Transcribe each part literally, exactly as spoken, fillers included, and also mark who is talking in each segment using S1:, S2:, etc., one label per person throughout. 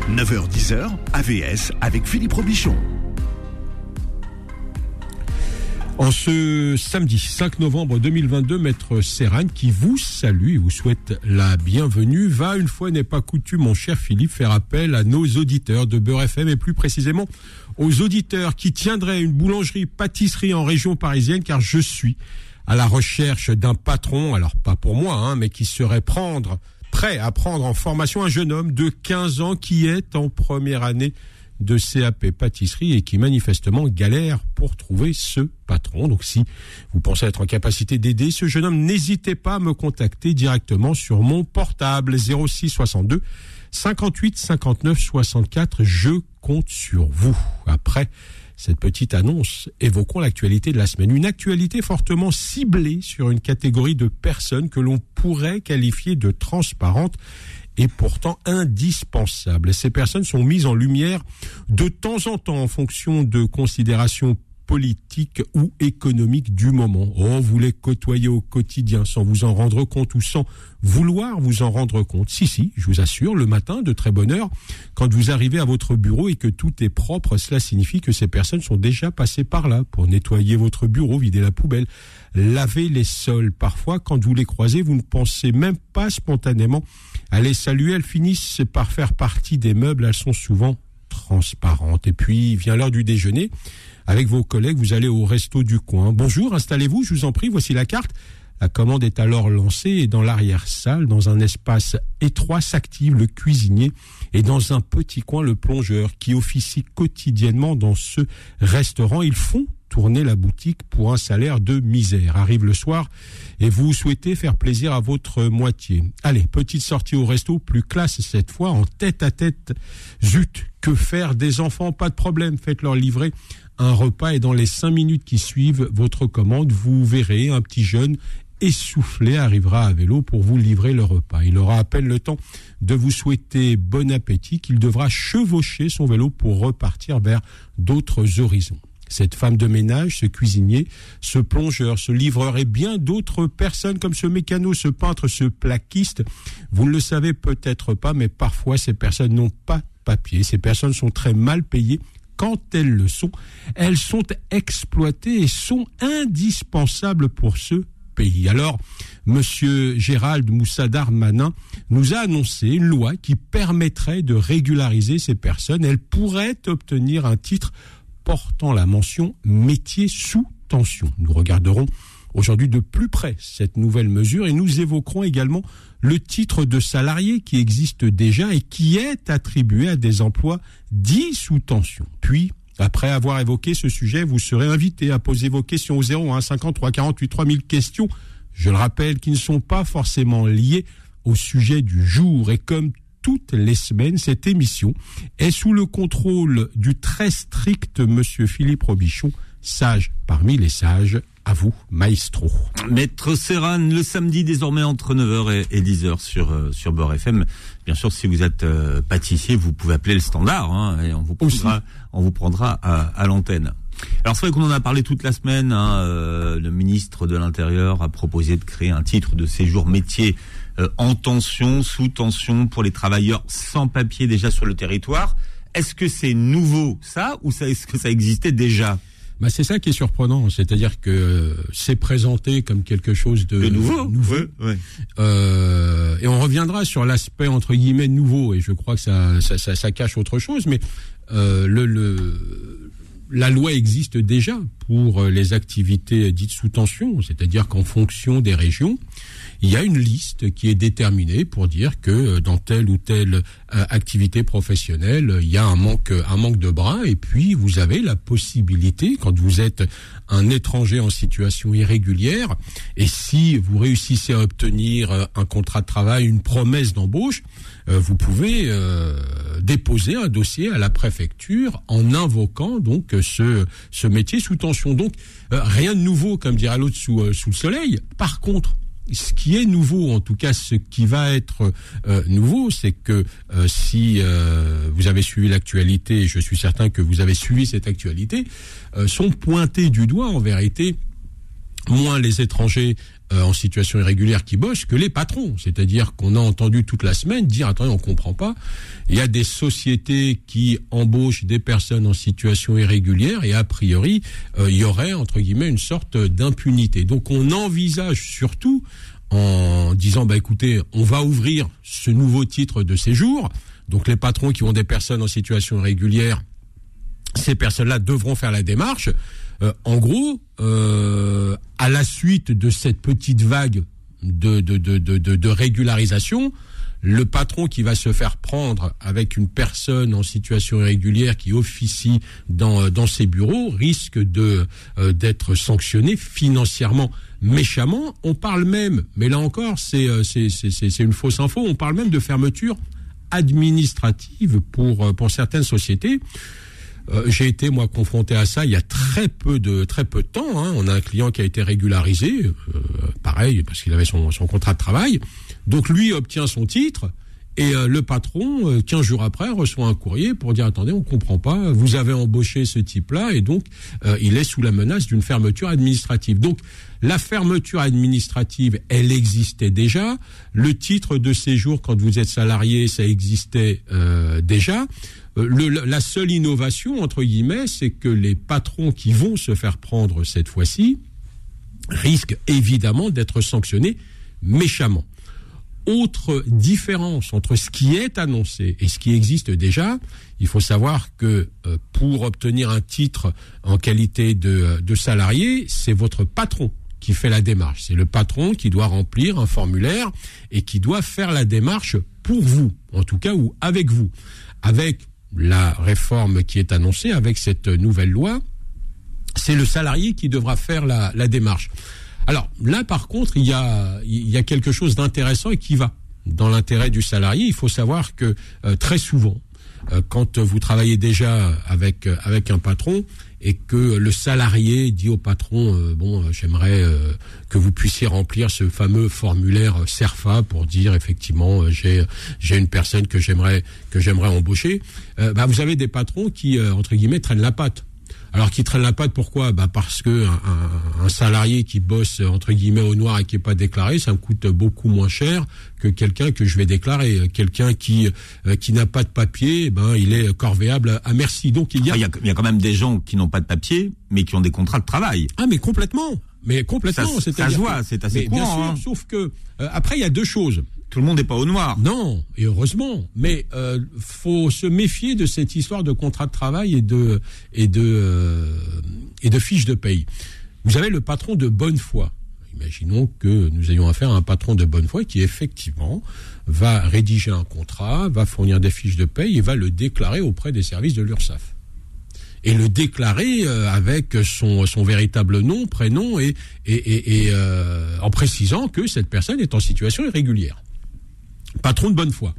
S1: neuf heures dix heures, A V S avec Philippe Robichon.
S2: En ce samedi cinq novembre deux mille vingt-deux, Maître Serrane, qui vous salue et vous souhaite la bienvenue, va, une fois n'est pas coutume, mon cher Philippe, faire appel à nos auditeurs de Beurre F M et plus précisément aux auditeurs qui tiendraient une boulangerie-pâtisserie en région parisienne, car je suis à la recherche d'un patron, alors pas pour moi, hein, mais qui serait prendre, prêt à prendre en formation un jeune homme de quinze ans qui est en première année de C A P pâtisserie et qui manifestement galère pour trouver ce patron. Donc si vous pensez être en capacité d'aider ce jeune homme, n'hésitez pas à me contacter directement sur mon portable zéro six soixante-deux cinquante-huit cinquante-neuf soixante-quatre. Je compte sur vous. Après cette petite annonce, évoquons l'actualité de la semaine. Une actualité fortement ciblée sur une catégorie de personnes que l'on pourrait qualifier de transparentes et pourtant indispensable. Ces personnes sont mises en lumière de temps en temps en fonction de considérations politiques ou économiques du moment. Oh, vous les côtoyez au quotidien sans vous en rendre compte ou sans vouloir vous en rendre compte. Si, si, je vous assure, le matin, de très bonne heure, quand vous arrivez à votre bureau et que tout est propre, cela signifie que ces personnes sont déjà passées par là pour nettoyer votre bureau, vider la poubelle, laver les sols. Parfois, quand vous les croisez, vous ne pensez même pas spontanément à les saluer. Elles finissent par faire partie des meubles. Elles sont souvent transparentes. Et puis, vient l'heure du déjeuner. Avec vos collègues, vous allez au resto du coin. Bonjour, installez-vous, je vous en prie, voici la carte. La commande est alors lancée et dans l'arrière-salle, dans un espace étroit, s'active le cuisinier et dans un petit coin, le plongeur qui officie quotidiennement dans ce restaurant. Ils font tourner la boutique pour un salaire de misère. Arrive le soir et vous souhaitez faire plaisir à votre moitié. Allez, petite sortie au resto, plus classe cette fois, en tête à tête. Zut, que faire des enfants? Pas de problème, faites-leur livrer un repas et dans les cinq minutes qui suivent votre commande, vous verrez un petit jeune essoufflé arrivera à vélo pour vous livrer le repas. Il aura à peine le temps de vous souhaiter bon appétit qu'il devra chevaucher son vélo pour repartir vers d'autres horizons. Cette femme de ménage, ce cuisinier, ce plongeur, ce livreur et bien d'autres personnes comme ce mécano, ce peintre, ce plaquiste, vous ne le savez peut-être pas, mais parfois ces personnes n'ont pas de papier. Ces personnes sont très mal payées. Quand elles le sont, elles sont exploitées et sont indispensables pour ce pays. Alors, Monsieur Gérald Moussa Darmanin nous a annoncé une loi qui permettrait de régulariser ces personnes. Elles pourraient obtenir un titre portant la mention « métier sous tension ». Nous regarderons aujourd'hui de plus près cette nouvelle mesure et nous évoquerons également le titre de salarié qui existe déjà et qui est attribué à des emplois dits sous tension. Puis, après avoir évoqué ce sujet, vous serez invité à poser vos questions au zéro un cinquante-trois quarante-huit trois mille questions, je le rappelle, qui ne sont pas forcément liées au sujet du jour. Et comme toutes les semaines, cette émission est sous le contrôle du très strict Monsieur Philippe Robichon, sage parmi les sages. À vous, maestro.
S3: Maître Serrane, le samedi désormais entre neuf heures et dix heures sur, euh, sur Beurre F M. Bien sûr, si vous êtes euh, pâtissier, vous pouvez appeler le standard hein, et on vous prendra, on vous prendra à, à l'antenne. Alors c'est vrai qu'on en a parlé toute la semaine. Hein, euh, le ministre de l'Intérieur a proposé de créer un titre de séjour métier euh, en tension, sous tension pour les travailleurs sans papier déjà sur le territoire. Est-ce que c'est nouveau ça ou ça, est-ce que ça existait déjà ?
S2: Bah c'est ça qui est surprenant, c'est-à-dire que c'est présenté comme quelque chose de,
S3: de nouveau,
S2: nouveau.
S3: Ouais, ouais.
S2: Euh, et on reviendra sur l'aspect entre guillemets nouveau, et je crois que ça, ça, ça, ça cache autre chose, mais euh, le, le, la loi existe déjà pour les activités dites sous tension, c'est-à-dire qu'en fonction des régions, il y a une liste qui est déterminée pour dire que dans telle ou telle euh, activité professionnelle, il y a un manque, un manque de bras. Et puis, vous avez la possibilité, quand vous êtes un étranger en situation irrégulière, et si vous réussissez à obtenir un contrat de travail, une promesse d'embauche, euh, vous pouvez euh, déposer un dossier à la préfecture en invoquant donc ce, ce métier sous tension. Donc, euh, rien de nouveau, comme dirait l'autre, sous, euh, sous le soleil. Par contre, ce qui est nouveau, en tout cas ce qui va être euh, nouveau, c'est que euh, si euh, vous avez suivi l'actualité, et je suis certain que vous avez suivi cette actualité, euh, sont pointés du doigt en vérité moins les étrangers euh, en situation irrégulière qui bossent que les patrons. C'est-à-dire qu'on a entendu toute la semaine dire, attendez, on comprend pas. Il y a des sociétés qui embauchent des personnes en situation irrégulière et a priori, euh, il y aurait, entre guillemets, une sorte d'impunité. Donc on envisage surtout en disant, bah écoutez, on va ouvrir ce nouveau titre de séjour. Donc les patrons qui ont des personnes en situation irrégulière, ces personnes-là devront faire la démarche. Euh, en gros, euh, à la suite de cette petite vague de, de, de, de, de, de régularisation, le patron qui va se faire prendre avec une personne en situation irrégulière qui officie dans, dans ses bureaux risque de, euh, d'être sanctionné financièrement méchamment. On parle même, mais là encore, c'est, c'est, c'est, c'est une fausse info, on parle même de fermeture administrative pour, pour certaines sociétés. Euh, j'ai été moi confronté à ça il y a très peu de très peu de temps. Hein. On a un client qui a été régularisé, euh, pareil parce qu'il avait son, son contrat de travail. Donc lui obtient son titre et euh, le patron, euh, quinze jours après, reçoit un courrier pour dire attendez, on comprend pas, vous avez embauché ce type-là et donc euh, il est sous la menace d'une fermeture administrative. Donc la fermeture administrative, elle existait déjà. Le titre de séjour, quand vous êtes salarié, ça existait euh, déjà. Le, la seule innovation, entre guillemets, c'est que les patrons qui vont se faire prendre cette fois-ci risquent évidemment d'être sanctionnés méchamment. Autre différence entre ce qui est annoncé et ce qui existe déjà, il faut savoir que euh, pour obtenir un titre en qualité de, de salarié, c'est votre patron qui fait la démarche. C'est le patron qui doit remplir un formulaire et qui doit faire la démarche pour vous, en tout cas, ou avec vous. Avec la réforme qui est annoncée, avec cette nouvelle loi, c'est le salarié qui devra faire la, la démarche. Alors là, par contre, il y a, il y a quelque chose d'intéressant et qui va dans l'intérêt du salarié. Il faut savoir que euh, très souvent, euh, quand vous travaillez déjà avec avec un patron et que le salarié dit au patron euh, bon, euh, j'aimerais euh, que vous puissiez remplir ce fameux formulaire euh, CERFA pour dire effectivement euh, j'ai j'ai une personne que j'aimerais que j'aimerais embaucher. Euh, bah vous avez des patrons qui euh, entre guillemets traînent la patte. Alors qui traîne la patte, pourquoi ? Bah parce que un, un, un salarié qui bosse entre guillemets au noir et qui est pas déclaré, ça me coûte beaucoup moins cher que quelqu'un que je vais déclarer. Quelqu'un qui euh, qui n'a pas de papier, ben il est corvéable à merci. Donc il y a
S3: il y a, il y a quand même des gens qui n'ont pas de papier, mais qui ont des contrats de travail.
S2: Ah mais complètement, mais complètement.
S3: Ça, ça se voit, c'est assez courant.
S2: Bien sûr,
S3: hein.
S2: Sauf que euh, après il y a deux choses.
S3: Tout le monde n'est pas au noir.
S2: Non, et heureusement. Mais euh, faut se méfier de cette histoire de contrat de travail et de et de euh, et de fiches de paye. Vous avez le patron de bonne foi. Imaginons que nous ayons affaire à un patron de bonne foi qui effectivement va rédiger un contrat, va fournir des fiches de paye et va le déclarer auprès des services de l'URSSAF. Et le déclarer euh, avec son son véritable nom, prénom et et et, et euh, en précisant que cette personne est en situation irrégulière. Patron de bonne foi.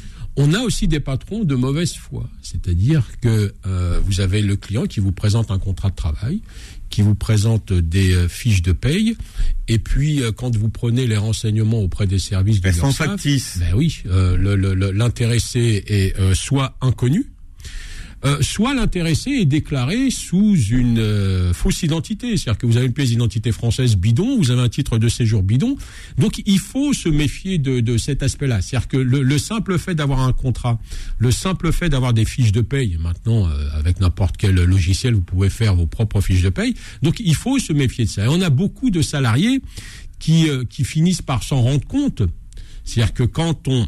S2: On a aussi des patrons de mauvaise foi, c'est-à-dire que euh, vous avez le client qui vous présente un contrat de travail, qui vous présente des euh, fiches de paye, et puis euh, quand vous prenez les renseignements auprès des services de
S3: l'URSSAF, elles sont
S2: factices. Ben oui, euh, le, le, le, l'intéressé est euh, soit inconnu, Euh, soit l'intéressé est déclaré sous une euh, fausse identité. C'est-à-dire que vous avez une pièce d'identité française bidon, vous avez un titre de séjour bidon. Donc, il faut se méfier de, de cet aspect-là. C'est-à-dire que le, le simple fait d'avoir un contrat, le simple fait d'avoir des fiches de paye, maintenant, euh, avec n'importe quel logiciel, vous pouvez faire vos propres fiches de paye. Donc, il faut se méfier de ça. Et on a beaucoup de salariés qui, euh, qui finissent par s'en rendre compte. C'est-à-dire que quand on,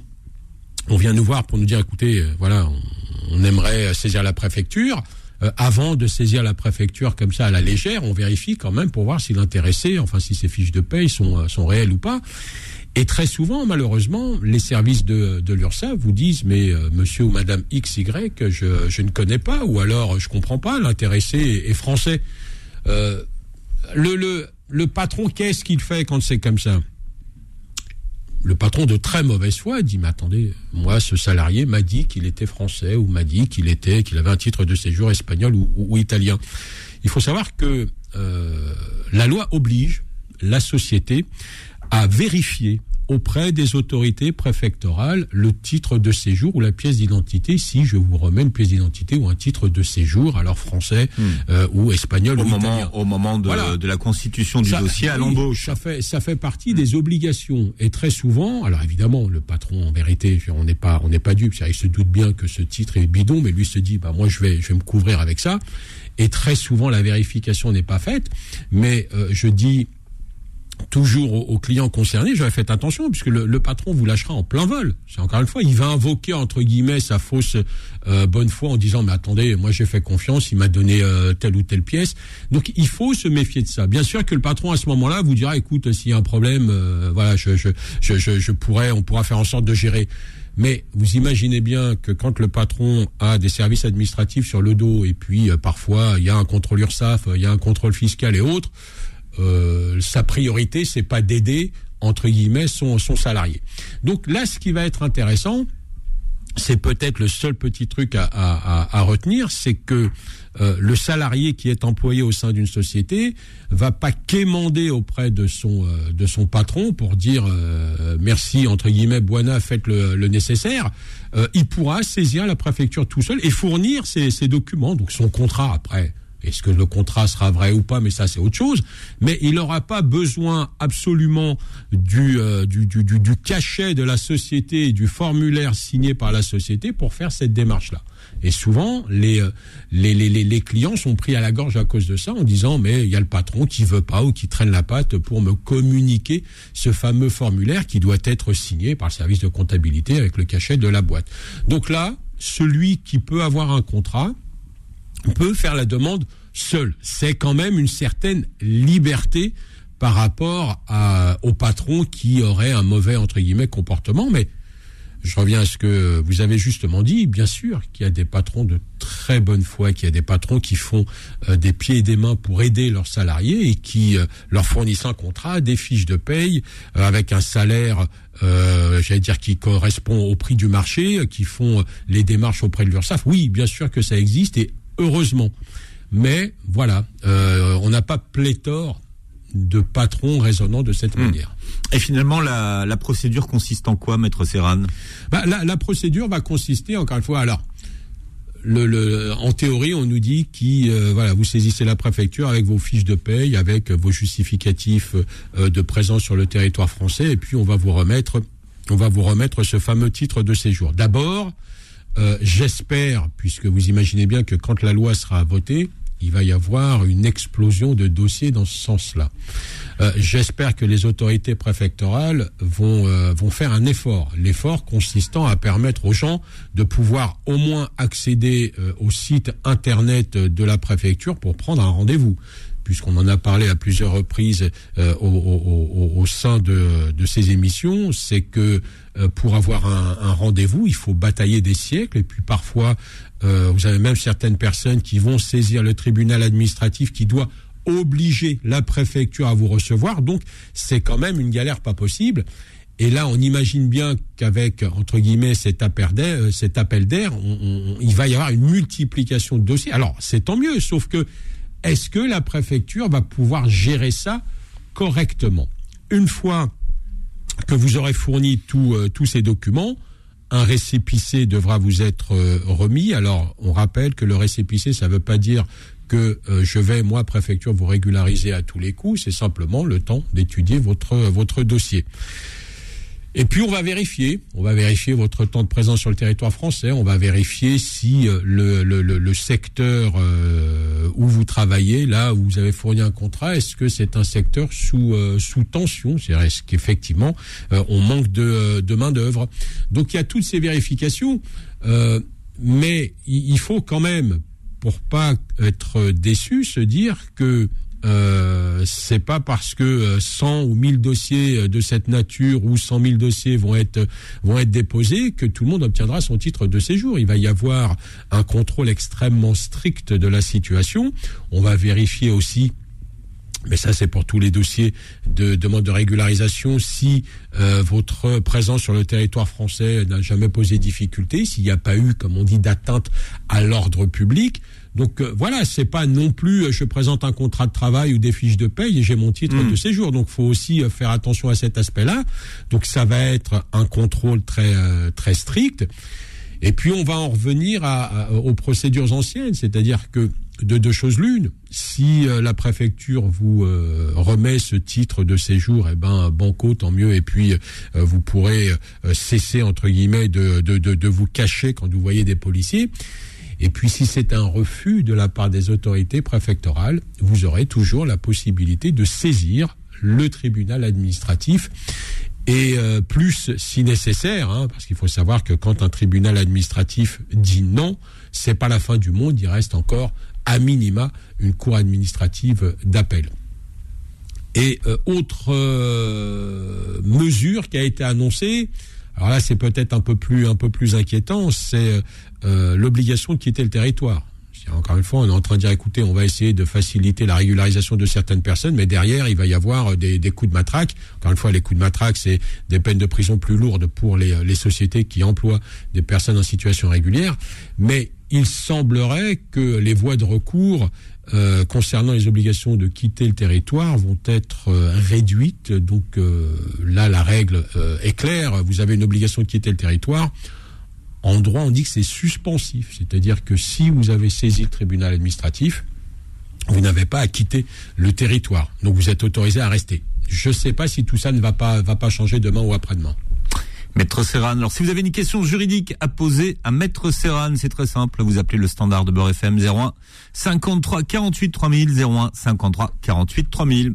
S2: on vient nous voir pour nous dire, écoutez, euh, voilà, on, on aimerait saisir la préfecture. Euh, avant de saisir la préfecture comme ça à la légère, on vérifie quand même pour voir si l'intéressé, enfin si ses fiches de paye sont, sont réelles ou pas. Et très souvent, malheureusement, les services de, de l'URSSAF vous disent mais euh, monsieur ou madame X Y, je, je ne connais pas, ou alors je comprends pas, l'intéressé est, est français. Euh, le, le, le patron, qu'est-ce qu'il fait quand c'est comme ça ? Le patron de très mauvaise foi dit mais attendez, moi ce salarié m'a dit qu'il était français ou m'a dit qu'il était qu'il avait un titre de séjour espagnol ou, ou, ou italien. Il faut savoir que euh, la loi oblige la société à vérifier auprès des autorités préfectorales le titre de séjour ou la pièce d'identité, si je vous remets une pièce d'identité ou un titre de séjour, alors français mmh. euh, ou espagnol
S3: au
S2: ou
S3: moment,
S2: italien.
S3: Au moment de, voilà. de la constitution du ça, dossier à oui, l'embauche.
S2: Ça fait, ça fait partie mmh. des obligations. Et très souvent, alors évidemment, le patron, en vérité, on n'est pas, on n'est pas dupe. Il se doute bien que ce titre est bidon, mais lui se dit, bah moi je vais, je vais me couvrir avec ça. Et très souvent, la vérification n'est pas faite. Mais euh, je dis toujours aux, aux clients concernés, j'aurais fait attention, puisque le, le patron vous lâchera en plein vol. C'est encore une fois, il va invoquer, entre guillemets, sa fausse euh, bonne foi en disant, mais attendez, moi j'ai fait confiance, il m'a donné euh, telle ou telle pièce. Donc il faut se méfier de ça. Bien sûr que le patron, à ce moment-là, vous dira, écoute, s'il y a un problème, euh, voilà, je, je, je, je, je pourrais, on pourra faire en sorte de gérer. Mais vous imaginez bien que quand le patron a des services administratifs sur le dos, et puis euh, parfois il y a un contrôle URSSAF, il y a un contrôle fiscal et autres, Euh, sa priorité, c'est pas d'aider, entre guillemets, son, son salarié. Donc là, ce qui va être intéressant, c'est peut-être le seul petit truc à, à, à retenir, c'est que euh, le salarié qui est employé au sein d'une société va pas quémander auprès de son euh, de son patron pour dire euh, merci, entre guillemets, Buana, faites le, le nécessaire. Euh, il pourra saisir la préfecture tout seul et fournir ses, ses documents, donc son contrat après. Est-ce que le contrat sera vrai ou pas, mais ça c'est autre chose. Mais il n'aura pas besoin absolument du, euh, du, du, du, du cachet de la société et du formulaire signé par la société pour faire cette démarche-là. Et souvent, les, les, les, les clients sont pris à la gorge à cause de ça en disant mais il y a le patron qui veut pas ou qui traîne la patte pour me communiquer ce fameux formulaire qui doit être signé par le service de comptabilité avec le cachet de la boîte. Donc là, celui qui peut avoir un contrat peut faire la demande seul. C'est quand même une certaine liberté par rapport à, au patron qui aurait un mauvais, entre guillemets, comportement. Mais je reviens à ce que vous avez justement dit. Bien sûr qu'il y a des patrons de très bonne foi, qu'il y a des patrons qui font euh, des pieds et des mains pour aider leurs salariés et qui euh, leur fournissent un contrat, des fiches de paye, euh, avec un salaire, euh, j'allais dire, qui correspond au prix du marché, qui font les démarches auprès de l'URSSAF. Oui, bien sûr que ça existe et heureusement. Mais voilà, euh, on n'a pas pléthore de patrons raisonnant de cette mmh. manière.
S3: Et finalement, la, la procédure consiste en quoi, Maître Serran ?
S2: bah, la, la procédure va consister, encore une fois, alors, le, le, en théorie, on nous dit que euh, voilà, vous saisissez la préfecture avec vos fiches de paye, avec vos justificatifs euh, de présence sur le territoire français, et puis on va vous remettre, on va vous remettre ce fameux titre de séjour. D'abord, euh, j'espère, puisque vous imaginez bien que quand la loi sera votée, il va y avoir une explosion de dossiers dans ce sens-là. Euh, j'espère que les autorités préfectorales vont euh, vont faire un effort, l'effort consistant à permettre aux gens de pouvoir au moins accéder euh, au site internet de la préfecture pour prendre un rendez-vous, puisqu'on en a parlé à plusieurs reprises euh, au, au, au, au sein de, de ces émissions, c'est que euh, pour avoir un, un rendez-vous, il faut batailler des siècles, et puis parfois, euh, vous avez même certaines personnes qui vont saisir le tribunal administratif qui doit obliger la préfecture à vous recevoir, donc c'est quand même une galère pas possible. Et là, on imagine bien qu'avec, entre guillemets, cet appel d'air, cet appel d'air on, on, il va y avoir une multiplication de dossiers. Alors, c'est tant mieux, sauf que est-ce que la préfecture va pouvoir gérer ça correctement ? Une fois que vous aurez fourni tout, euh, tous ces documents, un récépissé devra vous être euh, remis. Alors, on rappelle que le récépissé, ça ne veut pas dire que euh, je vais, moi, préfecture, vous régulariser à tous les coups. C'est simplement le temps d'étudier votre, votre dossier. Et puis on va vérifier, on va vérifier votre temps de présence sur le territoire français, on va vérifier si euh, le, le, le secteur euh, où vous travaillez, là où vous avez fourni un contrat, est-ce que c'est un secteur sous euh, sous tension, c'est-à-dire est-ce qu'effectivement euh, on manque de, de main d'œuvre. Donc il y a toutes ces vérifications, euh, mais il faut quand même, pour pas être déçu, se dire que Euh, c'est pas parce que cent ou mille dossiers de cette nature ou cent mille dossiers vont être vont être déposés que tout le monde obtiendra son titre de séjour. Il va y avoir un contrôle extrêmement strict de la situation. On va vérifier aussi Mais ça, c'est pour tous les dossiers de demande de régularisation. Si euh, votre présence sur le territoire français n'a jamais posé difficulté, s'il n'y a pas eu, comme on dit, d'atteinte à l'ordre public. Donc euh, voilà, c'est pas non plus euh, je présente un contrat de travail ou des fiches de paye et j'ai mon titre mmh. de séjour. Donc faut aussi euh, faire attention à cet aspect-là. Donc ça va être un contrôle très euh, très strict. Et puis on va en revenir à, à, aux procédures anciennes, c'est-à-dire que de deux choses l'une, si euh, la préfecture vous euh, remet ce titre de séjour, eh ben banco, tant mieux, et puis euh, vous pourrez euh, cesser entre guillemets de, de, de, de vous cacher quand vous voyez des policiers. Et puis si c'est un refus de la part des autorités préfectorales, vous aurez toujours la possibilité de saisir le tribunal administratif. Et euh, plus si nécessaire, hein, parce qu'il faut savoir que quand un tribunal administratif dit non, c'est pas la fin du monde, il reste encore à minima une cour administrative d'appel. Et euh, autre euh, mesure qui a été annoncée, alors là c'est peut-être un peu plus un peu plus inquiétant, c'est euh, l'obligation de quitter le territoire. Encore une fois, on est en train de dire, écoutez, on va essayer de faciliter la régularisation de certaines personnes, mais derrière, il va y avoir des, des coups de matraque. Encore une fois, les coups de matraque, c'est des peines de prison plus lourdes pour les, les sociétés qui emploient des personnes en situation régulière. Mais il semblerait que les voies de recours euh, concernant les obligations de quitter le territoire vont être euh, réduites. Donc euh, là, la règle euh, est claire. Vous avez une obligation de quitter le territoire. En droit, on dit que c'est suspensif, c'est-à-dire que si vous avez saisi le tribunal administratif, vous n'avez pas à quitter le territoire. Donc vous êtes autorisé à rester. Je ne sais pas si tout ça ne va pas, va pas changer demain ou après-demain.
S3: Maître Serran, alors si vous avez une question juridique à poser à Maître Serran, c'est très simple, vous appelez le standard de Beurre F M zéro un cinquante-trois quarante-huit trois mille, zéro un cinquante-trois quarante-huit trois mille.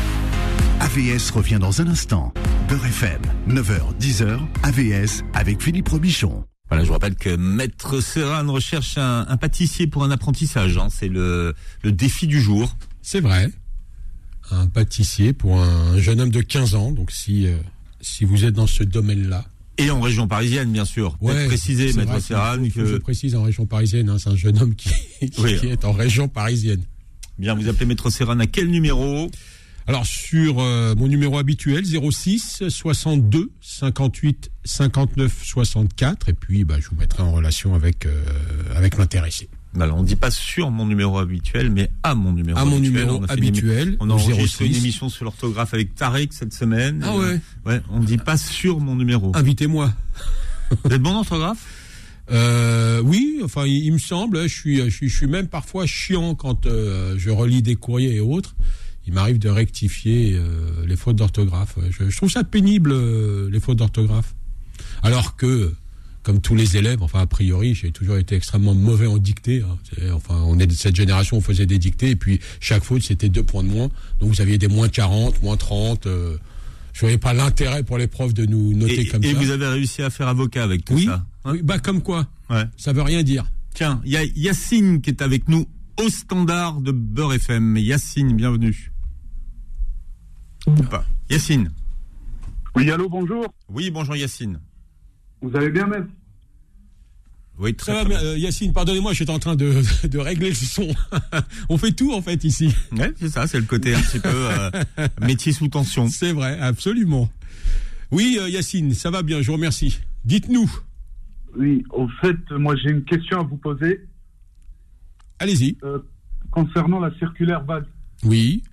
S1: A V S revient dans un instant. Beurre F M, neuf heures dix heures, A V S avec Philippe Robichon.
S3: Voilà, je vous rappelle que Maître Serran recherche un, un pâtissier pour un apprentissage. Hein. C'est le, le défi du jour.
S2: C'est vrai. Un pâtissier pour un jeune homme de quinze ans. Donc si, euh, si vous êtes dans ce domaine-là.
S3: Et en région parisienne, bien sûr.
S2: Ouais,
S3: Peut-être préciser, Maître Serran.
S2: Il faut, que... je précise en région parisienne. Hein, c'est un jeune homme qui, qui, oui, qui est en région parisienne.
S3: Bien, vous appelez Maître Serran à quel numéro ?
S2: Alors sur euh, mon numéro habituel, zéro six soixante-deux cinquante-huit cinquante-neuf soixante-quatre, et puis bah, je vous mettrai en relation avec, euh, avec l'intéressé.
S3: Alors on ne dit pas sur mon numéro habituel, mais à mon numéro
S2: à
S3: habituel.
S2: mon numéro on a habituel.
S3: Émi- on a enregistré une émission sur l'orthographe avec Tariq cette semaine.
S2: Ah ouais.
S3: Ouais, on ne dit pas sur mon numéro.
S2: Invitez-moi.
S3: Vous êtes bon d'orthographe ?
S2: Euh, oui, enfin il, il me semble, je suis, je suis, je suis même parfois chiant quand euh, je relis des courriers et autres. Il m'arrive de rectifier euh, les fautes d'orthographe. Je, je trouve ça pénible, euh, les fautes d'orthographe. Alors que, comme tous les élèves, enfin a priori, j'ai toujours été extrêmement mauvais en dictée. Hein. Enfin, on est de cette génération où on faisait des dictées, et puis chaque faute, c'était deux points de moins. Donc vous aviez des moins quarante, moins trente. Euh, je voyais pas l'intérêt pour les profs de nous noter
S3: et,
S2: comme
S3: et
S2: ça.
S3: Et vous avez réussi à faire avocat avec tout
S2: oui,
S3: ça
S2: hein. Oui, bah comme quoi.
S3: Ouais.
S2: Ça veut rien dire.
S3: Tiens, il y a Yacine qui est avec nous au standard de Beurre F M. Yacine, bienvenue. Ou pas. Yacine.
S4: Oui, allô, bonjour.
S3: Oui, bonjour Yacine.
S4: Vous allez bien, maître ?
S3: Oui, très,
S2: Ça
S3: très
S2: va,
S3: bien.
S2: euh, Yacine, pardonnez-moi, j'étais en train de, de régler le son. On fait tout, en fait, ici.
S3: Ouais, c'est ça, c'est le côté un petit peu euh, métier sous tension.
S2: C'est vrai, absolument. Oui, euh, Yacine, ça va bien, je vous remercie. Dites-nous.
S4: Oui, au fait, moi, j'ai une question à vous poser.
S2: Allez-y.
S4: Euh, concernant la circulaire V A D.
S2: Oui.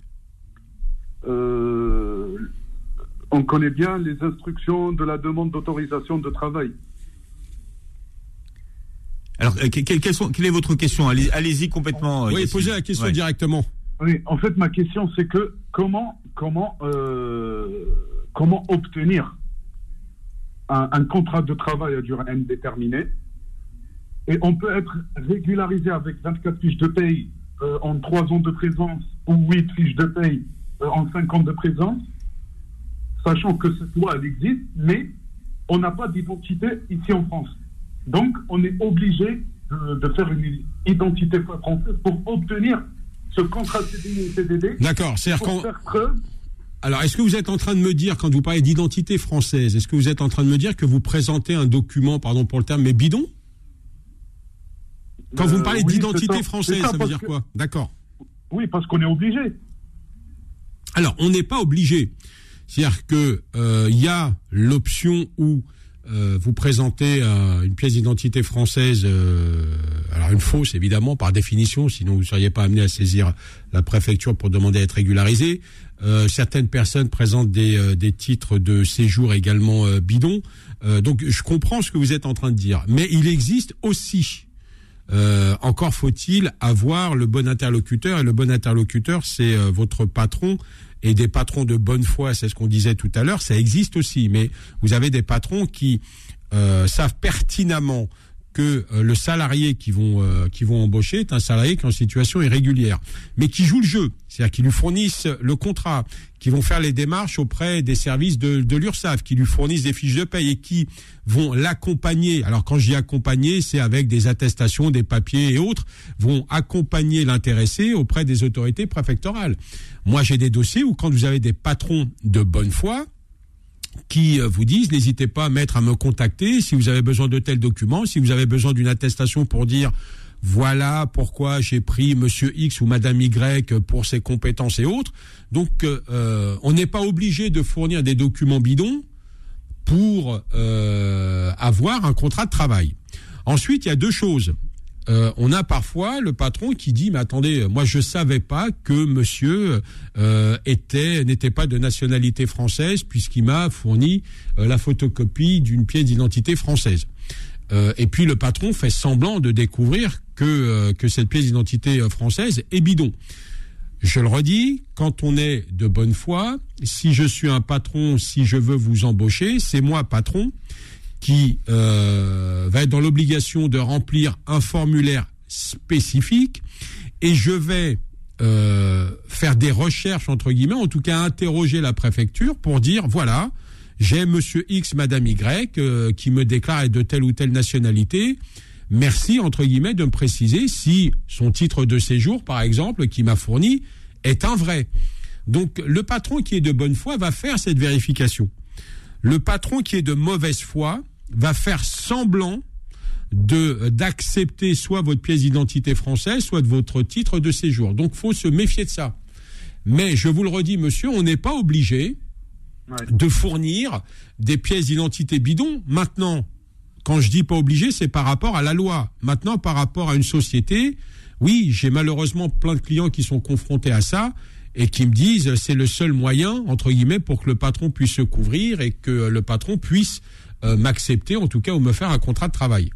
S4: Euh, on connaît bien les instructions de la demande d'autorisation de travail.
S3: Alors, euh, quelle, quelle, sont, quelle est votre question ? Allez, allez-y complètement.
S2: Oui,
S3: Yacine.
S2: posez la question
S3: ouais.
S2: directement.
S4: Oui, en fait, ma question, c'est que comment, comment, euh, comment obtenir un, un contrat de travail à durée indéterminée, et on peut être régularisé avec vingt-quatre fiches de paye euh, en trois ans de présence ou huit fiches de paye euh, en cinq ans de présence, sachant que cette loi, elle existe, mais on n'a pas d'identité ici en France. Donc, on est obligé de, de faire une identité française pour obtenir ce contrat C D I et C D D.
S2: D'accord, c'est-à-dire
S4: pour
S2: qu'on...
S4: faire preuve.
S2: Alors, est-ce que vous êtes en train de me dire, quand vous parlez d'identité française, est-ce que vous êtes en train de me dire que vous présentez un document, pardon pour le terme, mais bidon ? Quand vous me parlez
S4: Euh, oui,
S2: d'identité
S4: c'est ça.
S2: française,
S4: C'est ça,
S2: ça veut
S4: parce
S2: dire
S4: que-
S2: quoi ? D'accord.
S4: Oui, parce qu'on est obligé.
S2: Alors, on n'est pas obligé. C'est-à-dire que euh, il y a l'option où euh, vous présentez euh, une pièce d'identité française, euh, alors une fausse évidemment par définition, sinon vous ne seriez pas amené à saisir la préfecture pour demander à être régularisé. Euh, certaines personnes présentent des, euh, des titres de séjour également euh, bidons. Euh, donc je comprends ce que vous êtes en train de dire, mais il existe aussi, euh, encore faut-il avoir le bon interlocuteur, et le bon interlocuteur c'est euh, votre patron. Et des patrons de bonne foi, c'est ce qu'on disait tout à l'heure, ça existe aussi. Mais vous avez des patrons qui euh, savent pertinemment que euh, le salarié qui vont euh, qui vont embaucher est un salarié qui est en situation irrégulière, mais qui joue le jeu, c'est-à-dire qui lui fournissent le contrat, qui vont faire les démarches auprès des services de, de l'URSSAF, qui lui fournissent des fiches de paye et qui vont l'accompagner. Alors quand je dis accompagner, c'est avec des attestations, des papiers et autres, vont accompagner l'intéressé auprès des autorités préfectorales. Moi, j'ai des dossiers où quand vous avez des patrons de bonne foi qui vous disent, n'hésitez pas, maître, à me contacter si vous avez besoin de tels documents, si vous avez besoin d'une attestation pour dire voilà pourquoi j'ai pris monsieur X ou madame Y pour ses compétences et autres. Donc, euh, on n'est pas obligé de fournir des documents bidons pour euh, avoir un contrat de travail. Ensuite, il y a deux choses. Euh, on a parfois le patron qui dit mais attendez, moi je savais pas que monsieur euh, était n'était pas de nationalité française puisqu'il m'a fourni euh, la photocopie d'une pièce d'identité française. Euh, et puis le patron fait semblant de découvrir que euh, que cette pièce d'identité française est bidon. Je le redis, quand on est de bonne foi, si je suis un patron, si je veux vous embaucher, c'est moi patron qui euh, va être dans l'obligation de remplir un formulaire spécifique et je vais euh, faire des recherches, entre guillemets, en tout cas interroger la préfecture pour dire, voilà, j'ai monsieur X, madame Y euh, qui me déclare être de telle ou telle nationalité. Merci, entre guillemets, de me préciser si son titre de séjour, par exemple, qui m'a fourni, est un vrai. Donc, le patron qui est de bonne foi va faire cette vérification. Le patron qui est de mauvaise foi va faire semblant de d'accepter soit votre pièce d'identité française, soit de votre titre de séjour. Donc, faut se méfier de ça. Mais je vous le redis, monsieur, on n'est pas obligé ouais. de fournir des pièces d'identité bidons. Maintenant, quand je dis pas obligé, c'est par rapport à la loi. Maintenant, par rapport à une société, oui, j'ai malheureusement plein de clients qui sont confrontés à ça et qui me disent c'est le seul moyen, entre guillemets, pour que le patron puisse se couvrir et que le patron puisse euh, m'accepter, en tout cas, ou me faire un contrat de travail.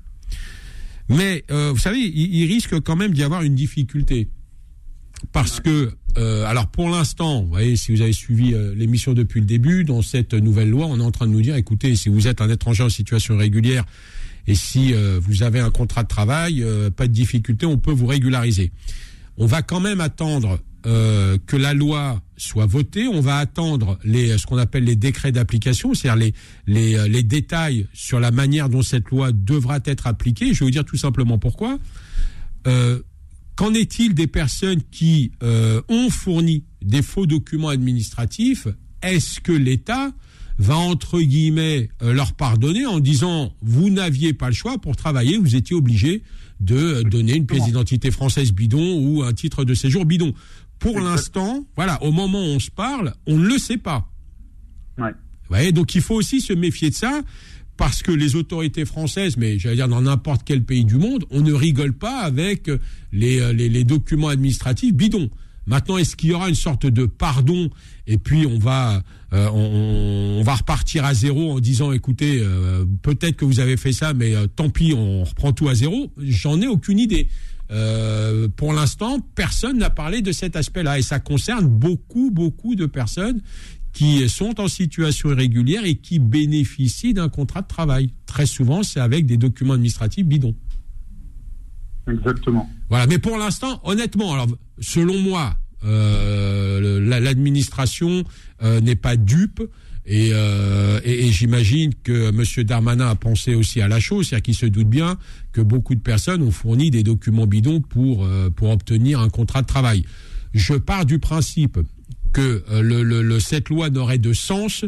S2: Mais, euh, vous savez, il, il risque quand même d'y avoir une difficulté. Parce que, euh, alors pour l'instant, vous voyez, si vous avez suivi euh, l'émission depuis le début, dans cette nouvelle loi, on est en train de nous dire, écoutez, si vous êtes un étranger en situation régulière et si euh, vous avez un contrat de travail, euh, pas de difficulté, on peut vous régulariser. On va quand même attendre euh, que la loi soit votée, on va attendre les, ce qu'on appelle les décrets d'application, c'est-à-dire les, les, les détails sur la manière dont cette loi devra être appliquée. Je vais vous dire tout simplement pourquoi. Euh, Qu'en est-il des personnes qui euh, ont fourni des faux documents administratifs? Est-ce que l'État va, entre guillemets, euh, leur pardonner en disant vous n'aviez pas le choix pour travailler, vous étiez obligé de euh, donner une pièce d'identité française bidon ou un titre de séjour bidon? Pour Exactement. L'instant, voilà, au moment où on se parle, on ne le sait pas.
S4: Ouais.
S2: Vous voyez, donc il faut aussi se méfier de ça. Parce que les autorités françaises, mais j'allais dire dans n'importe quel pays du monde, on ne rigole pas avec les, les, les documents administratifs bidons. Maintenant, est-ce qu'il y aura une sorte de pardon et puis on va euh, on, on va repartir à zéro en disant écoutez, euh, peut-être que vous avez fait ça, mais euh, tant pis, on reprend tout à zéro. J'en ai aucune idée. Euh, pour l'instant, personne n'a parlé de cet aspect-là et ça concerne beaucoup, beaucoup de personnes qui sont en situation irrégulière et qui bénéficient d'un contrat de travail. Très souvent, c'est avec des documents administratifs bidons.
S4: Exactement.
S2: Voilà, mais pour l'instant, honnêtement, alors selon moi, euh, l'administration euh, n'est pas dupe et, euh, et, et j'imagine que M. Darmanin a pensé aussi à la chose, c'est-à-dire qu'il se doute bien que beaucoup de personnes ont fourni des documents bidons pour, euh, pour obtenir un contrat de travail. Je pars du principe que euh, le, le, le, cette loi n'aurait de sens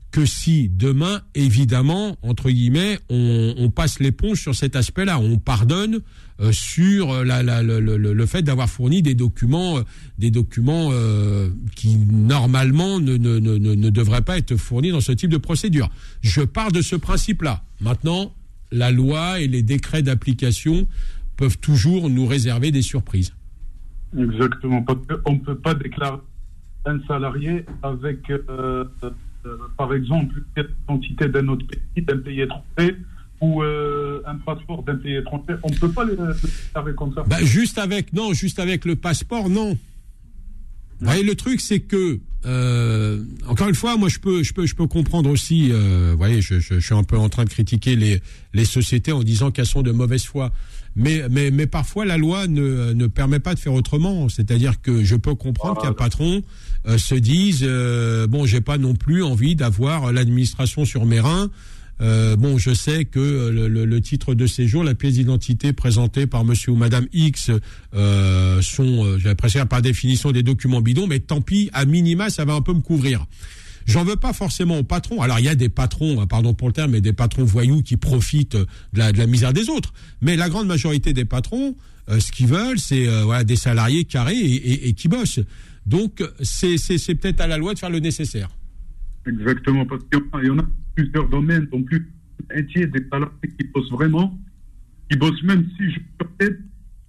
S2: que si demain, évidemment, entre guillemets, on, on passe l'éponge sur cet aspect-là, on pardonne euh, sur la, la, le, le, le fait d'avoir fourni des documents, euh, des documents euh, qui normalement ne, ne, ne, ne devraient pas être fournis dans ce type de procédure. Je pars de ce principe-là. Maintenant, la loi et les décrets d'application peuvent toujours nous réserver des surprises.
S4: Exactement, parce qu'on ne peut pas déclarer un salarié avec, euh, euh, par exemple, une identité d'un autre pays, d'un pays étranger, ou euh, un passeport d'un pays étranger. On ne peut pas le déclarer comme ça.
S2: Bah, juste avec, non, juste avec le passeport, non. Vous voyez, le truc, c'est que, euh, encore une fois, moi, je peux, je peux, je peux comprendre aussi. Euh, vous voyez, je, je, je suis un peu en train de critiquer les, les sociétés en disant qu'elles sont de mauvaise foi. Mais, mais, mais parfois, la loi ne, ne permet pas de faire autrement. C'est-à-dire que je peux comprendre voilà. qu'un patron euh, se dise, euh, bon, j'ai pas non plus envie d'avoir l'administration sur mes reins. Euh, bon, je sais que le, le, le titre de séjour, la pièce d'identité présentée par monsieur ou madame X euh, sont, euh, j'avais presque par définition, des documents bidons, mais tant pis, à minima, ça va un peu me couvrir. J'en veux pas forcément aux patrons. Alors, il y a des patrons, pardon pour le terme, mais des patrons voyous qui profitent de la, de la misère des autres. Mais la grande majorité des patrons, euh, ce qu'ils veulent, c'est euh, voilà, des salariés carrés et, et, et qui bossent. Donc, c'est, c'est, c'est peut-être à la loi de faire le nécessaire.
S4: Exactement, parce qu'il y en a plusieurs domaines, donc plus entiers des salariés qui bossent vraiment, qui bossent même si je peux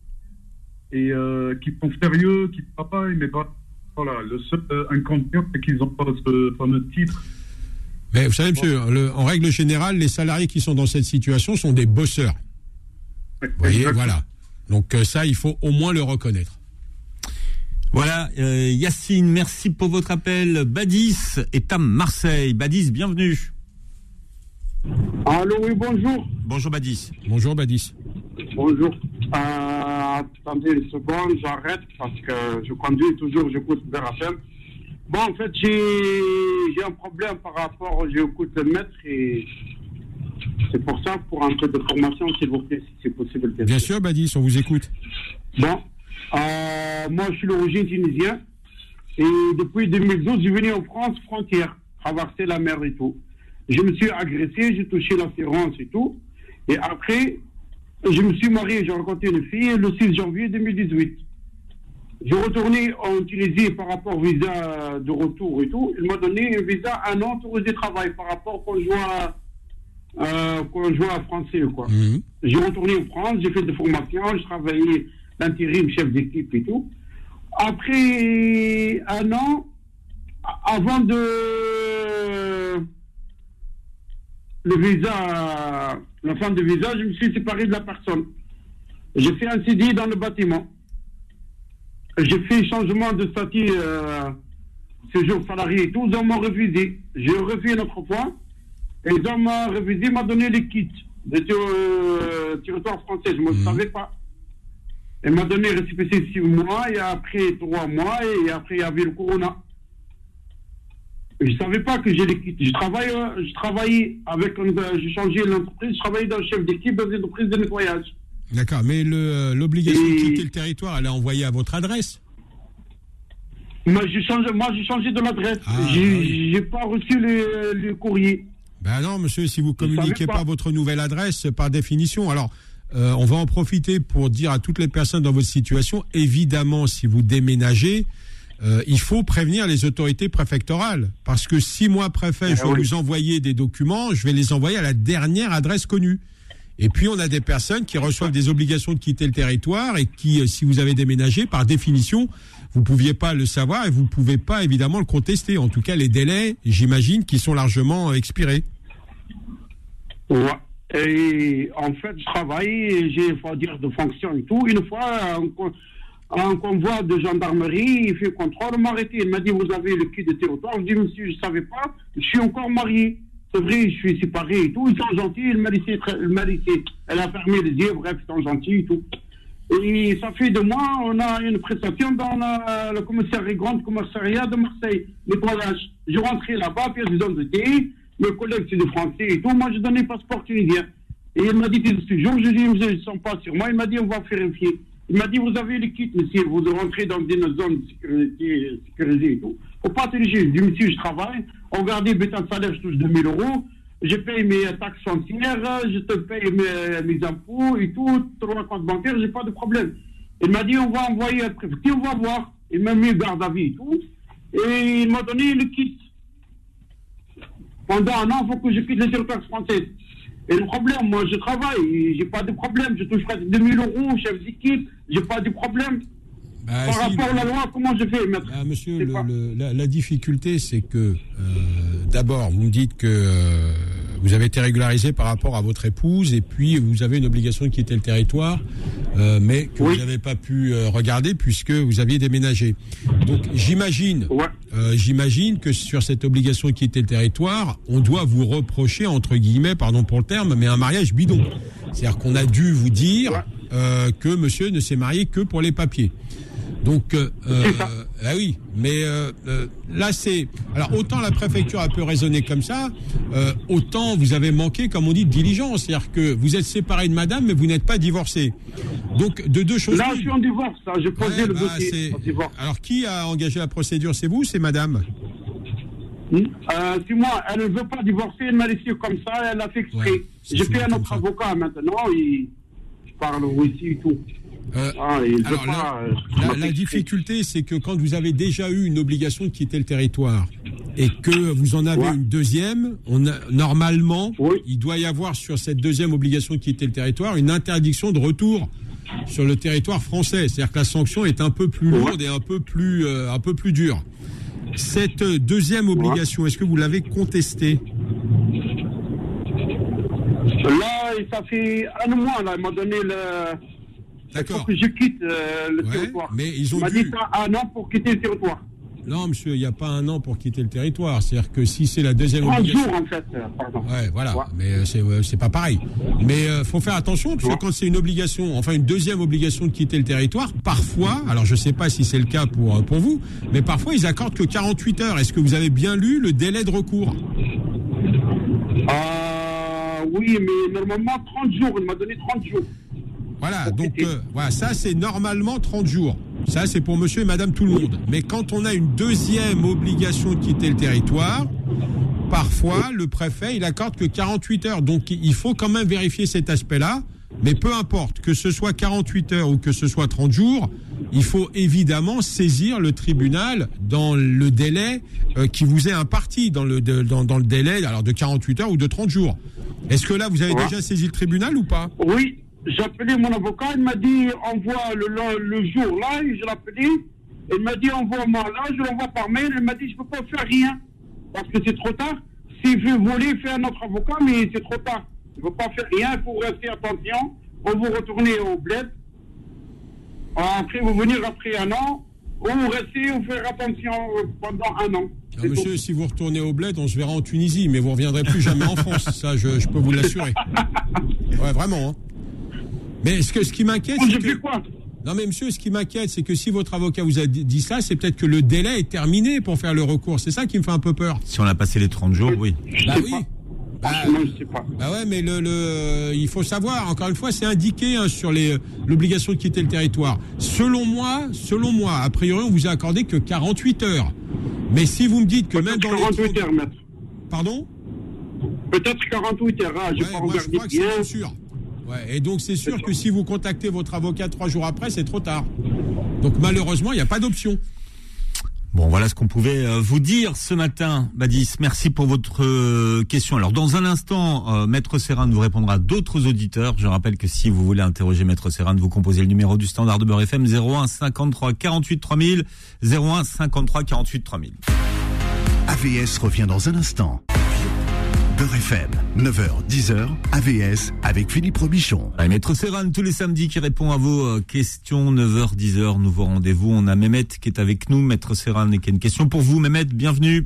S4: et euh, qui sont sérieux, qui travaillent, mais pas. Voilà, le seul euh, inconvénient, c'est qu'ils n'ont pas ce fameux titre.
S2: Mais vous savez, monsieur, le, en règle générale, les salariés qui sont dans cette situation sont des bosseurs. Vous voyez, exactement. Voilà. Donc euh, ça, il faut au moins le reconnaître.
S3: Voilà, euh, Yacine, merci pour votre appel. Badis est à Marseille. Badis, bienvenue.
S5: Allô, oui, bonjour.
S3: Bonjour Badis.
S2: Bonjour Badis.
S5: Bonjour. Euh, attendez une seconde, j'arrête parce que je conduis toujours, j'écoute V R F M. Bon, en fait, j'ai, j'ai un problème par rapport, j'écoute le maître et c'est pour ça, pour un peu de formation, s'il vous plaît, si c'est possible.
S2: Bien sûr, Badis, on vous écoute.
S5: Bon, euh, moi, je suis d'origine tunisienne et depuis deux mille douze, je suis venu en France, frontière, traverser la mer et tout. Je me suis agressé, j'ai touché l'assurance et tout. Et après, je me suis marié, j'ai rencontré une fille le six janvier deux mille dix-huit. J'ai retourné en Tunisie par rapport au visa de retour et tout. Il m'a donné un visa un an autorisé de travail par rapport au conjoint, euh, conjoint français. Quoi. Mmh. J'ai retourné en France, j'ai fait des formations, j'ai travaillé l'intérim, chef d'équipe et tout. Après un an, avant de... le visa, la fin du visa, je me suis séparé de la personne. J'ai fait un C D I dans le bâtiment. J'ai fait changement de statut, euh, séjour salarié et tout. Ils m'ont refusé. J'ai refusé une autre fois. Et ils m'ont refusé, m'ont donné les kits de euh, territoire français. Je ne mmh. savais pas. Ils m'ont donné récépissé six mois, et après trois mois, et après il y avait le corona. Je ne savais pas que j'ai les kits. Je travaille, je travaillais avec, j'ai changé l'entreprise, je travaillais dans le chef d'équipe dans une entreprise de nettoyage.
S2: D'accord, mais le, l'obligation Et... de quitter le territoire, elle est envoyée à votre adresse?
S5: Moi, j'ai changé, moi, j'ai changé de l'adresse. Ah, j'ai, oui. j'ai pas reçu le, le courrier.
S2: Ben non, monsieur, si vous communiquez pas. pas votre nouvelle adresse, par définition, alors... Euh, on va en profiter pour dire à toutes les personnes dans votre situation, évidemment, si vous déménagez, euh, il faut prévenir les autorités préfectorales. Parce que si moi, préfet, je vais oui. vous envoyer des documents, je vais les envoyer à la dernière adresse connue. Et puis, on a des personnes qui reçoivent des obligations de quitter le territoire et qui, si vous avez déménagé, par définition, vous ne pouviez pas le savoir et vous ne pouvez pas, évidemment, le contester. En tout cas, les délais, j'imagine, qui sont largement expirés.
S5: Ouais. Et en fait, je travaille, j'ai, faut dire, de fonction et tout. Une fois, un, un convoi de gendarmerie, il fait contrôle, il m'a arrêté. Il m'a dit, vous avez le kit de territoire. Je dis, monsieur, je ne savais pas, je suis encore marié. C'est vrai, je suis séparé et tout. Ils sont gentils, il m'a laissé, il m'a laissé. Elle a fermé les yeux, bref, ils sont gentils et tout. Et ça fait deux mois, on a une prestation dans la, le commissariat, grand commissariat de Marseille, nettoyage. Je rentrais là-bas, pièce d'identité. Mes collègues, c'est des Français et tout. Moi, je donnais passeport tunisien. Et il m'a dit, tu es toujours. Je lui ai dit, ils ne sont pas sur moi. Il m'a dit, on va vérifier. Il m'a dit, vous avez les kits, monsieur. Vous rentrez dans une zone sécurisée, sécurisée et tout. Faut pas téléger. Je dis, monsieur, je travaille. Regardez, bulletin de salaire, je touche deux mille euros. Je paye mes taxes foncières, je te paye mes, mes impôts et tout, trois comptes bancaires, j'ai pas de problème. Il m'a dit, on va envoyer un préfet, on va voir. Il m'a mis garde à vie et tout. Et il m'a donné le kit. Pendant un an, il faut que je quitte le territoire français. Et le problème, moi, je travaille, j'ai pas de problème. Je touche presque deux mille euros, chef d'équipe, j'ai pas de problème.
S2: Bah,
S5: Par
S2: si,
S5: rapport à la loi, comment je fais, maître?
S2: Bah, monsieur, le, le, la, la difficulté, c'est que, euh, d'abord, vous me dites que euh, vous avez été régularisé par rapport à votre épouse, et puis vous avez une obligation de quitter le territoire, euh, mais que oui. vous n'avez pas pu euh, regarder puisque vous aviez déménagé. Donc, j'imagine, ouais. euh, j'imagine que sur cette obligation de quitter le territoire, on doit vous reprocher, entre guillemets, pardon pour le terme, mais un mariage bidon. C'est-à-dire qu'on a dû vous dire ouais. euh, que monsieur ne s'est marié que pour les papiers. Donc, euh, euh, ah oui, mais euh, euh, là c'est... Alors, autant la préfecture a pu raisonner comme ça, euh, autant vous avez manqué, comme on dit, de diligence. C'est-à-dire que vous êtes séparé de madame, mais vous n'êtes pas divorcé. Donc, de deux choses...
S5: Là, je suis en divorce, hein. J'ai posé ouais, le bah, dossier en divorce.
S2: Alors, qui a engagé la procédure? C'est vous ou c'est madame?
S5: euh, C'est moi. Elle ne veut pas divorcer, elle m'a laissé comme ça, elle a fait exprès. Ouais, J'ai fait un autre avocat maintenant, il... je parle ici et tout.
S2: Euh, ah, alors pas, la, la, la difficulté, c'est que quand vous avez déjà eu une obligation de quitter le territoire et que vous en avez ouais. une deuxième, on a, normalement, oui. il doit y avoir sur cette deuxième obligation de quitter le territoire une interdiction de retour sur le territoire français. C'est-à-dire que la sanction est un peu plus lourde ouais. et un peu plus, euh, un peu plus dure. Cette deuxième obligation, ouais. est-ce que vous l'avez contestée?
S5: Là, ça fait un mois, là, il m'a donné le...
S2: D'accord.
S5: Il faut que je quitte euh, le ouais, territoire.
S2: Mais ils ont
S5: il m'a
S2: dû...
S5: dit ça un an pour quitter le territoire.
S2: Non, monsieur, il n'y a pas un an pour quitter le territoire. C'est-à-dire que si c'est la deuxième
S5: trente
S2: obligation...
S5: jours, en fait, pardon.
S2: Ouais, voilà, ouais. mais c'est, euh, c'est pas pareil. Mais il euh, faut faire attention, parce que ouais. quand c'est une obligation, enfin une deuxième obligation de quitter le territoire, parfois, alors je ne sais pas si c'est le cas pour, pour vous, mais parfois ils accordent que quarante-huit heures. Est-ce que vous avez bien lu le délai de recours?
S5: euh, Oui, mais normalement trente jours, il m'a donné trente jours.
S2: Voilà, donc euh, voilà, ça c'est normalement trente jours. Ça c'est pour monsieur et madame tout le monde. Mais quand on a une deuxième obligation de quitter le territoire, parfois le préfet il accorde que quarante-huit heures. Donc il faut quand même vérifier cet aspect-là. Mais peu importe, que ce soit quarante-huit heures ou que ce soit trente jours, il faut évidemment saisir le tribunal dans le délai euh, qui vous est imparti, dans le, de, dans, dans le délai alors de quarante-huit heures ou de trente jours. Est-ce que là vous avez ouais. déjà saisi le tribunal ou pas?
S5: Oui. J'ai appelé mon avocat, il m'a dit envoie le, le, le jour là, et je l'ai appelé, il m'a dit envoie-moi là, je l'envoie par mail, il m'a dit je peux pas faire rien, parce que c'est trop tard. S'il veut voler, faire un autre avocat, mais c'est trop tard. Il ne peut pas faire rien, il faut rester attention, ou vous retournez au bled, après vous venir après un an, ou vous restez, ou faire attention pendant un an.
S2: Alors, monsieur, tout. Si vous retournez au bled, on se verra en Tunisie, mais vous ne reviendrez plus jamais en France, ça je, je peux vous l'assurer. Ouais, vraiment, hein. Mais ce, que, ce qui m'inquiète, c'est que...
S5: Quoi
S2: non mais monsieur, ce qui m'inquiète, c'est que si votre avocat vous a dit ça, c'est peut-être que le délai est terminé pour faire le recours. C'est ça qui me fait un peu peur.
S3: Si on a passé les trente jours, oui.
S2: Bah oui. Bah,
S5: non, je sais pas.
S2: Bah ouais, mais le, le, il faut savoir, encore une fois, c'est indiqué hein, sur les, l'obligation de quitter le territoire. Selon moi, selon moi, a priori, on vous a accordé que quarante-huit heures. Mais si vous me dites que
S5: peut-être
S2: même dans
S5: quarante-huit
S2: les...
S5: heures, maître.
S2: Pardon?
S5: Peut-être quarante-huit heures, hein, j'ai
S2: ouais,
S5: pas
S2: moi,
S5: regardé
S2: je crois
S5: bien.
S2: Que c'est sûr. Ouais, et donc c'est sûr que si vous contactez votre avocat trois jours après, c'est trop tard. Donc malheureusement, il n'y a pas d'option.
S3: Bon, voilà ce qu'on pouvait euh, vous dire ce matin, Badis. Merci pour votre euh, question. Alors, dans un instant, euh, Maître Serran vous répondra à d'autres auditeurs. Je rappelle que si vous voulez interroger Maître Serran, vous composez le numéro du standard de Beurre F M zéro un cinquante-trois quarante-huit trois mille, zéro un cinquante-trois quarante-huit trois mille.
S1: A V S revient dans un instant. Beurre F M, neuf heures dix heures, A V S avec Philippe Robichon.
S3: Allez, Maître Serran, tous les samedis qui répond à vos euh, questions, neuf heures dix heures, nouveau rendez-vous. On a Mehmet qui est avec nous, Maître Serran, et qui a une question pour vous. Mehmet, bienvenue.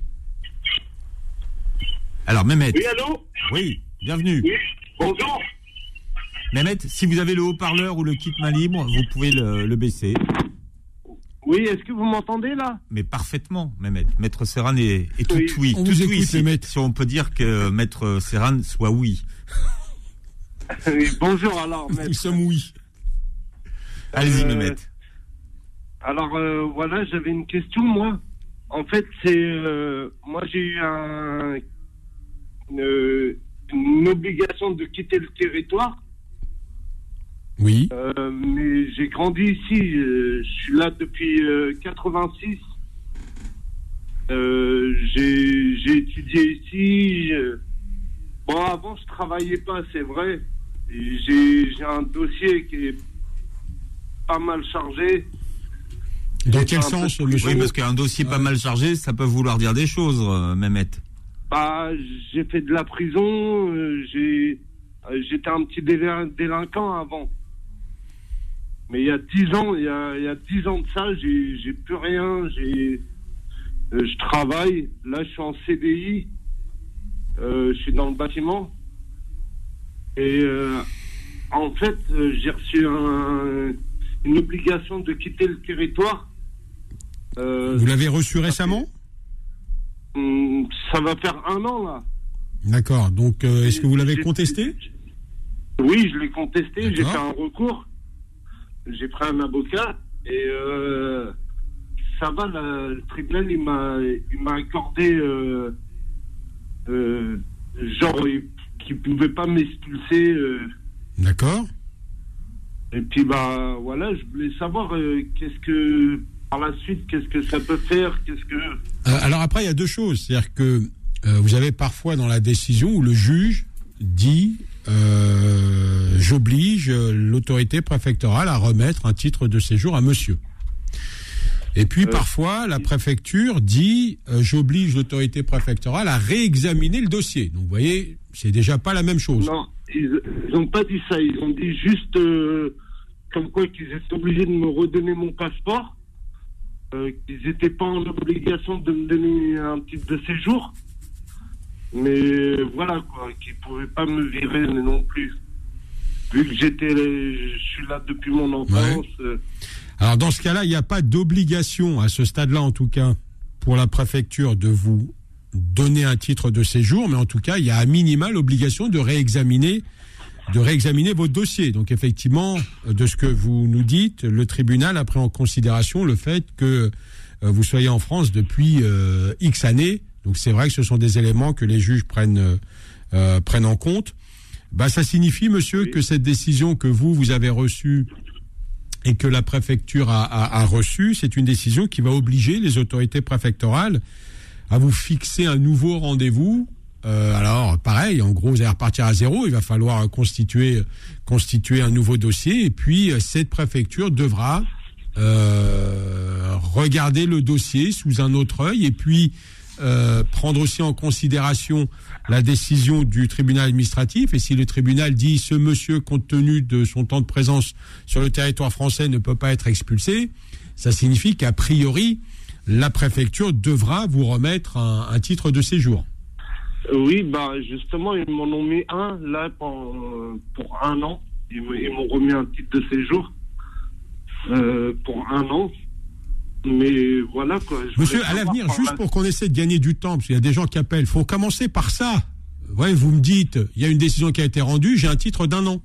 S3: Alors, Mehmet.
S5: Oui, allô?
S3: Oui, bienvenue.
S5: Oui, bonjour.
S3: Mehmet, si vous avez le haut-parleur ou le kit main libre, vous pouvez le, le baisser.
S6: Oui, est-ce que vous m'entendez là?
S3: Mais parfaitement, Mehmet. Maître Serran est, est tout
S5: oui.
S3: oui.
S2: On
S3: tout
S2: vous
S3: oui,
S2: écoute,
S3: si,
S2: Mehmet.
S3: si on peut dire que Maître Serran soit oui.
S6: Oui, bonjour alors,
S2: Nous
S6: maître.
S2: sommes oui.
S3: Allez-y,
S6: Euh,
S3: Mehmet.
S6: Alors euh, voilà, j'avais une question moi. en fait, c'est euh, moi j'ai eu un, une, une obligation de quitter le territoire.
S2: Oui.
S6: Euh, mais j'ai grandi ici. Euh, je suis là depuis euh, quatre-vingt-six. Euh, j'ai, j'ai étudié ici. Je... Bon, avant, je travaillais pas, c'est vrai. Et j'ai, j'ai un dossier qui est pas mal chargé.
S2: Dans quel sens, monsieur?
S3: Oui, parce qu'un dossier pas mal chargé, ça peut vouloir dire des choses, euh, Mehmet.
S6: Bah, j'ai fait de la prison. Euh, j'ai, euh, j'étais un petit délin- délinquant avant. Mais il y a dix ans, il y a, il y a dix ans de ça, j'ai, j'ai plus rien. J'ai, euh, je travaille. Là, je suis en C D I. Euh, je suis dans le bâtiment. Et euh, en fait, euh, j'ai reçu un, une obligation de quitter le territoire. Euh,
S2: Vous l'avez reçu récemment?
S6: Hum, Ça va faire un an, là.
S2: D'accord. Donc, euh, est-ce que vous l'avez
S6: J'ai-
S2: contesté?
S6: Oui, je l'ai contesté. J'ai
S2: D'accord.
S6: fait un recours. J'ai pris un avocat. Et euh, ça va, la- le tribunal, il m'a, il m'a accordé... Euh, euh, genre, il- qu'il ne pouvait pas m'expulser. Euh,
S2: D'accord.
S6: et puis, bah, voilà, je voulais savoir euh, qu'est-ce que... Par la suite, qu'est-ce que ça peut faire? Qu'est-ce que...
S2: Euh, alors après, il y a deux choses. C'est-à-dire que euh, vous avez parfois dans la décision où le juge dit euh, j'oblige l'autorité préfectorale à remettre un titre de séjour à monsieur. Et puis
S6: Euh,
S2: parfois, la préfecture dit euh, j'oblige l'autorité préfectorale à réexaminer le dossier. Donc vous voyez, c'est déjà pas la même chose.
S6: Non, ils n'ont pas dit ça. Ils ont dit juste euh, comme quoi qu'ils étaient obligés de me redonner mon passeport. Euh, qu'ils n'étaient pas en obligation de me donner un titre de séjour. Mais voilà, quoi, qu'ils ne pouvaient pas me virer non plus. Vu que j'étais, je suis là depuis mon enfance.
S2: Ouais.
S6: euh,
S2: Alors dans ce cas-là, il n'y a pas d'obligation, à ce stade-là en tout cas, pour la préfecture de vous donner un titre de séjour, mais en tout cas, il y a à minima l'obligation de réexaminer, de réexaminer votre dossier. Donc effectivement, de ce que vous nous dites, le tribunal a pris en considération le fait que euh, vous soyez en France depuis euh, X années. Donc c'est vrai que ce sont des éléments que les juges prennent, euh, prennent en compte. Bah, ça signifie, monsieur,
S6: Oui.
S2: que cette décision que vous, vous avez reçue et que la préfecture a, a, a reçue, c'est une décision qui va obliger les autorités préfectorales à vous fixer un nouveau rendez-vous. Euh, alors, pareil, en gros, vous allez repartir à zéro. Il va falloir constituer, constituer un nouveau dossier. Et puis, cette préfecture devra euh, regarder le dossier sous un autre œil et puis euh, prendre aussi en considération la décision du tribunal administratif. Et si le tribunal dit ce monsieur, compte tenu de son temps de présence sur le territoire français, ne peut pas être expulsé, ça signifie qu'a priori, la préfecture devra vous remettre un, un titre de séjour.
S6: Oui, bah justement, ils m'en ont mis un, là, pour, pour un an. Ils, m- ils m'ont remis un titre de séjour euh, pour un an. Mais voilà, quoi. Je
S2: Monsieur,
S6: voulais
S2: à
S6: savoir
S2: l'avenir,
S6: par
S2: juste
S6: la-
S2: pour qu'on essaie de gagner du temps, parce qu'il y a des gens qui appellent, faut commencer par ça. Ouais, vous me dites, il y a une décision qui a été rendue, j'ai un titre d'un an.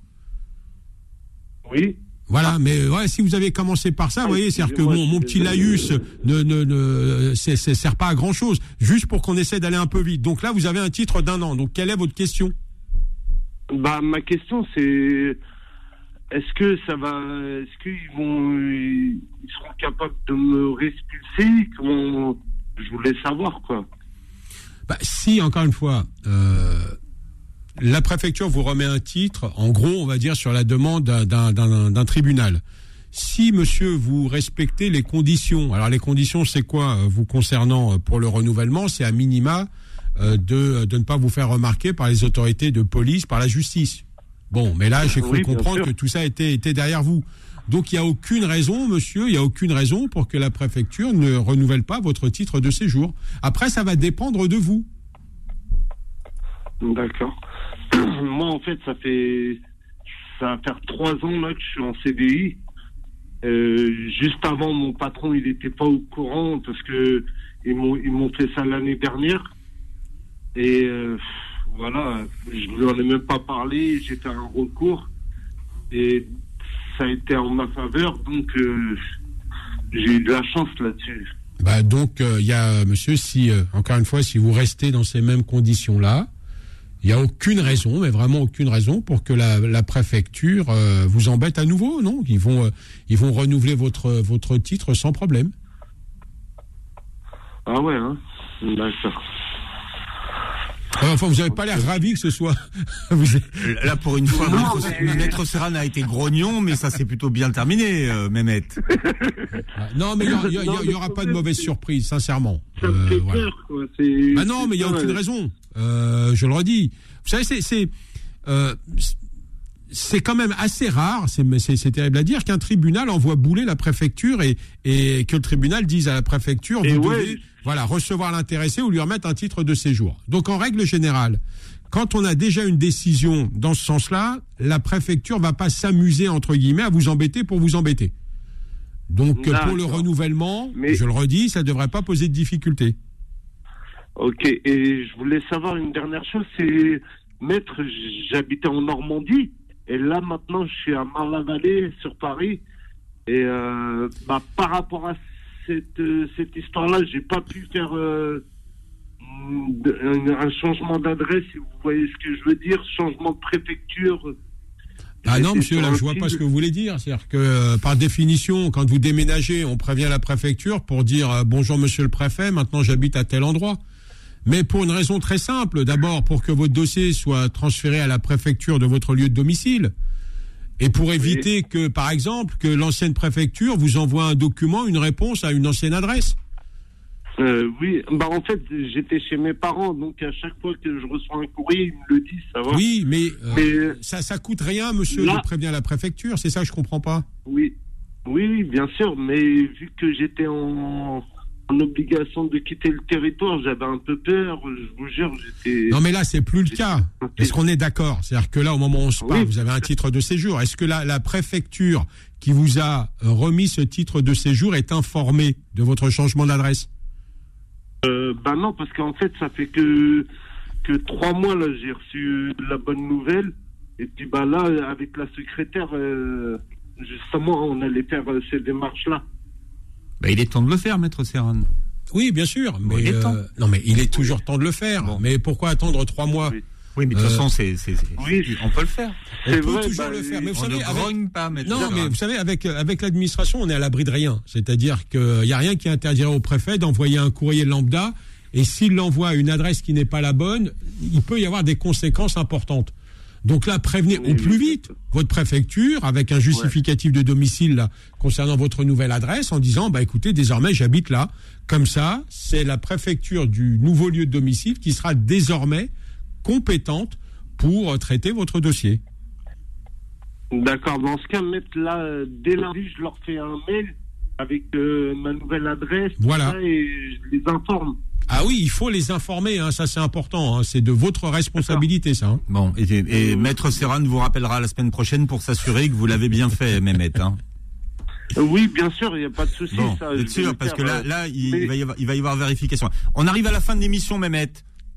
S6: Oui.
S2: Voilà, mais ouais, si vous avez commencé par ça, vous voyez, c'est-à-dire que
S6: excusez-moi,
S2: mon, mon
S6: je
S2: petit
S6: suis
S2: laïus
S6: désolé.
S2: ne, ne, ne c'est, c'est, sert pas à grand chose, juste pour qu'on essaie d'aller un peu vite. Donc là, vous avez un titre d'un an. Donc quelle est votre question?
S6: Bah, ma question, c'est est-ce que ça va, est-ce qu'ils vont, ils seront capables de me réexpulser? Comment, je voulais savoir, quoi.
S2: Bah, si, encore une fois, euh, la préfecture vous remet un titre, en gros, on va dire, sur la demande d'un, d'un, d'un, d'un tribunal. Si, monsieur, vous respectez les conditions, alors les conditions, c'est quoi, euh, vous concernant euh, pour le renouvellement? C'est à minima euh, de, de ne pas vous faire remarquer par les autorités de police, par la justice. Bon, mais là, j'ai cru
S6: Oui, bien
S2: comprendre
S6: sûr.
S2: que tout ça était, était derrière vous. Donc, il n'y a aucune raison, monsieur, il n'y a aucune raison pour que la préfecture ne renouvelle pas votre titre de séjour. Après, ça va dépendre de vous.
S6: D'accord. Moi, en fait, ça fait, ça va faire trois ans là que je suis en C D I. Euh, juste avant, mon patron, il n'était pas au courant parce que ils m'ont, ils m'ont fait ça l'année dernière. Et euh, voilà, je ne lui en ai même pas parlé. J'ai fait un recours et ça a été en ma faveur. Donc, euh, j'ai eu de la chance là-dessus.
S2: Bah donc, il euh, y a, monsieur, si, euh, encore une fois, si vous restez dans ces mêmes conditions-là, il n'y a aucune raison, mais vraiment aucune raison pour que la, la préfecture euh, vous embête à nouveau, non? Ils vont, euh, ils vont renouveler votre, votre titre sans problème.
S6: Ah ouais, hein. D'accord.
S2: Enfin, vous n'avez pas l'air ravi que ce soit. vous êtes...
S3: Là, pour une fois,
S6: Non,
S3: Maître,
S6: mais...
S3: Maître Serran a été grognon, mais ça s'est plutôt bien terminé, euh, Mehmet.
S2: Non, mais il n'y aura pas de mauvaise surprise, sincèrement.
S6: Ça me fait
S2: Euh, voilà.
S6: peur, quoi. C'est...
S2: Bah non, mais il n'y a aucune raison. Euh, je le redis. Vous savez, c'est, c'est, euh, c'est quand même assez rare, c'est, c'est, c'est terrible à dire, qu'un tribunal envoie bouler la préfecture et, et que le tribunal dise à la préfecture,
S6: Et
S2: vous
S6: ouais.
S2: devez voilà, recevoir l'intéressé ou lui remettre un titre de séjour. Donc, en règle générale, quand on a déjà une décision dans ce sens-là, la préfecture va pas s'amuser, entre guillemets, à vous embêter pour vous embêter. Donc,
S6: D'accord.
S2: pour le renouvellement,
S6: Mais...
S2: je le redis, ça devrait pas poser de difficultés.
S6: Ok, et je voulais savoir une dernière chose, c'est, maître, j'habitais en Normandie, et là maintenant je suis à Marne-la-Vallée, sur Paris, et euh, bah, par rapport à cette, euh, cette histoire-là, j'ai pas pu faire euh, un, un changement d'adresse, si vous voyez ce que je veux dire, changement de préfecture.
S2: Ah non,
S6: J'étais
S2: monsieur,
S6: sur
S2: là,
S6: un
S2: je vois
S6: site
S2: pas ce
S6: de-
S2: que vous voulez dire. C'est-à-dire que, euh, par définition, quand vous déménagez, on prévient la préfecture pour dire euh, bonjour, monsieur le préfet, maintenant j'habite à tel endroit. Mais pour une raison très simple. D'abord, pour que votre dossier soit transféré à la préfecture de votre lieu de domicile. Et pour éviter que, par exemple, que l'ancienne préfecture vous envoie un document, une réponse à une ancienne adresse.
S6: Euh, oui, bah en fait, j'étais chez mes parents, donc à chaque fois que je reçois un courrier, ils me le disent, ça va.
S2: Oui, mais, euh,
S6: Mais-
S2: ça, ça coûte rien, monsieur,
S6: Là-
S2: de prévenir la préfecture. C'est ça que je comprends pas.
S6: Oui, oui, oui, bien sûr, mais vu que j'étais en, en obligation de quitter le territoire, j'avais un peu peur, je vous jure, j'étais...
S2: Non, mais là, c'est plus le cas. Est-ce qu'on est d'accord? C'est-à-dire que là, au moment où on se parle,
S6: Oui.
S2: vous avez un titre de séjour. Est-ce que la, la préfecture qui vous a euh, remis ce titre de séjour est informée de votre changement d'adresse?
S6: Euh, bah non, parce qu'en fait, ça fait que, que trois mois, là, j'ai reçu la bonne nouvelle, et puis bah là, avec la secrétaire, euh, justement, on allait faire euh, ces démarches-là.
S3: Bah, il est temps de le faire, Maître Serran.
S2: Oui, bien sûr. Mais,
S3: il est temps.
S2: euh, non, mais il est toujours temps de le faire.
S3: Bon.
S2: Mais pourquoi attendre trois mois?
S6: Oui.
S3: Oui, mais de toute
S2: Euh,
S3: façon, c'est, c'est, c'est-
S6: Oui.
S3: on peut le faire.
S2: On
S6: C'est
S2: peut
S6: vrai,
S2: toujours
S6: bah,
S2: le faire. Mais vous
S3: On
S2: savez,
S3: ne
S2: avec...
S3: grogne pas, Maître
S2: Non,
S3: Serran.
S2: mais vous savez, avec, avec l'administration, on est à l'abri de rien. C'est-à-dire qu'il n'y a rien qui interdirait au préfet d'envoyer un courrier lambda, et s'il l'envoie à une adresse qui n'est pas la bonne, il peut y avoir des conséquences importantes. Donc là, prévenez
S6: Oui,
S2: au plus
S6: oui,
S2: vite votre préfecture avec un justificatif de domicile là, concernant votre nouvelle adresse en disant, bah écoutez, désormais j'habite là. Comme ça, c'est la préfecture du nouveau lieu de domicile qui sera désormais compétente pour euh, traiter votre dossier.
S6: D'accord, dans ce cas, mettre là, euh, dès lundi, je leur fais un mail avec euh, ma nouvelle adresse, tout
S2: Voilà.
S6: ça, et je les informe.
S2: Ah oui, il faut les informer, hein, ça c'est important, hein, c'est de votre responsabilité ça. Hein.
S3: Bon, et, et Maître Serran vous rappellera la semaine prochaine pour s'assurer que vous l'avez bien fait, Mehmet. Hein.
S6: Euh, oui, bien sûr, il n'y a pas de souci.
S3: Bon,
S6: ça,
S3: vous
S6: je
S3: êtes
S6: vais
S3: sûr,
S6: le
S3: parce
S6: faire,
S3: que là,
S6: euh,
S3: là il,
S6: mais-
S3: il va y avoir, il va y avoir vérification. On arrive à la fin de l'émission, Mehmet.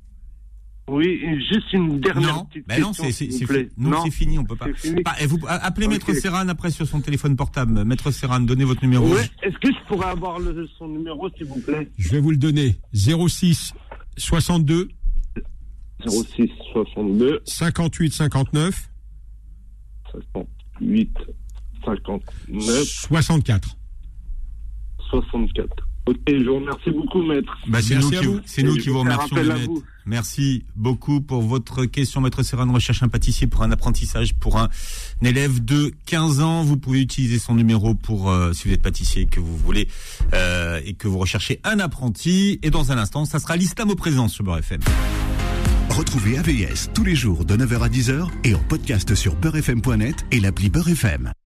S6: Oui, et juste une dernière
S3: Non,
S6: petite
S3: ben non,
S6: question,
S3: c'est, c'est,
S6: s'il vous
S3: c'est,
S6: plaît.
S3: nous,
S6: Non,
S3: c'est fini, on peut pas.
S6: c'est fini.
S3: Pas- et vous appelez
S6: Ok.
S3: Maître Serran après sur son téléphone portable. Maître Serran, donnez votre numéro.
S6: Ouais, est-ce que je pourrais avoir le, son numéro, s'il vous plaît?
S2: Je vais vous le donner, zéro six soixante-deux
S6: zéro six soixante-deux
S2: cinquante-huit cinquante-neuf
S6: cinquante-huit cinquante-neuf
S2: soixante-quatre.
S6: soixante-quatre. Ok, je vous remercie beaucoup, maître.
S3: Bah, c'est
S2: Merci
S3: nous,
S2: à
S3: qui,
S2: vous.
S3: c'est nous
S6: Et
S3: qui
S6: je
S3: vous
S6: vous fais
S3: remercions,
S6: appel à
S3: Mehmet.
S6: vous.
S3: Merci beaucoup pour votre question. Maître Serran recherche un pâtissier pour un apprentissage pour un élève de quinze ans. Vous pouvez utiliser son numéro pour, euh, si vous êtes pâtissier et que vous voulez, euh, et que vous recherchez un apprenti. Et dans un instant, ça sera l'Islam au présent sur Beurre F M.
S1: Retrouvez A V S tous les jours de neuf heures à dix heures et en podcast sur beurre f m point net et l'appli Beurre F M.